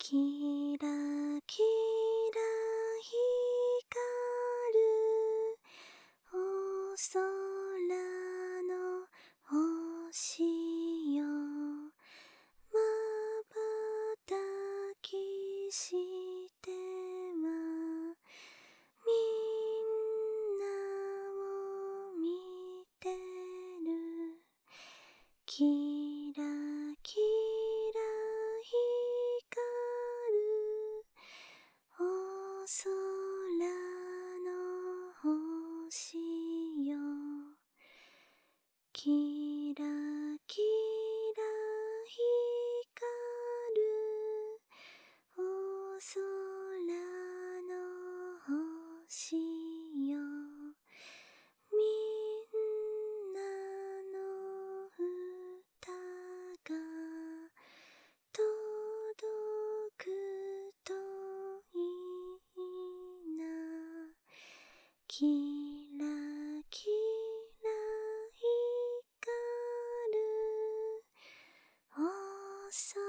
キラキラ光るお空の星よ、まばたきしてはみんなを見てる。キラキラ光るお空の星よ、キラキラ光るお空の星よ、みんなの歌が届くといいな。キラキラ光るお空